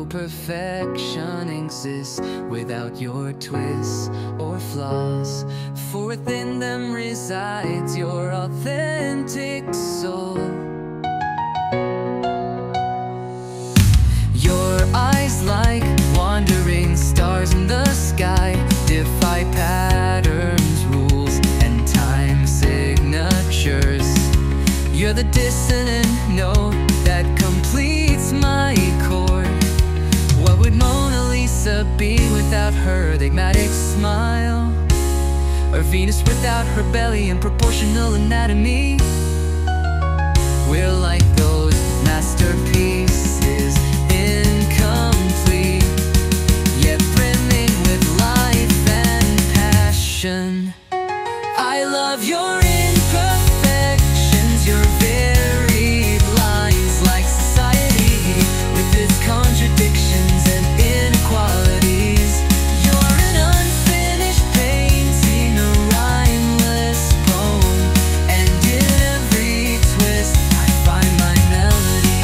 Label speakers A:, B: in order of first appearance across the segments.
A: perfection exists without your twists or flaws, for within them resides your authentic soul. Your eyes, like wandering stars in the sky, defy patterns, rules, and time signatures. You're the dissonant note that completes my chord. What would Mona Lisa be without her enigmatic smile? Or Venus without her belly and proportional anatomy? We're like those masterpieces, incomplete, yet brimming with life and passion. I love your imperfections, your varied lines, like society with its contradictions and inequalities. You're an unfinished painting, a rhymeless poem, and in every twist I find my melody.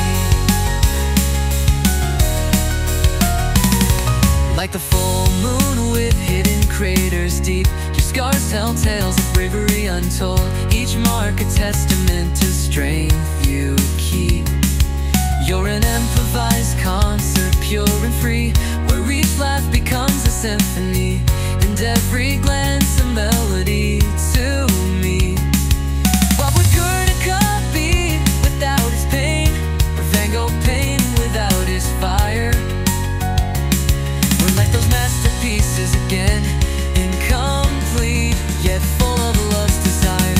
A: Like the full moon with hidden craters deep, your scars tell tales of bravery untold, each mark a testament to strength you keep. You're an improvised concert, pure and free, where each laugh becomes a symphony, and every glance a melody to me. What would Guernica be without his pain, or Van Gogh pain without his fire? We're like those masterpieces again, incomplete, yet full of love's desire.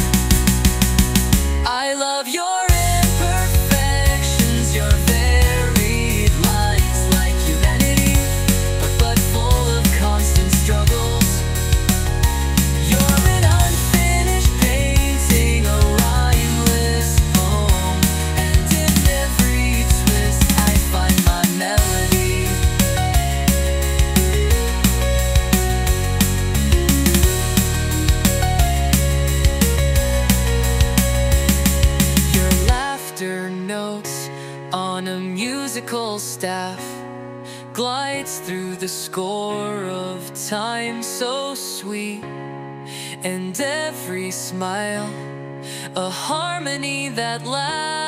A: I love your imperfections, your varied lines, like humanity, but full of constant struggles. You're an unfinished painting, a rhymeless poem, and in every twist I find my melody. Your laughter notes on a musical staff glides through the score of time so sweet, and every smile a harmony that lasts.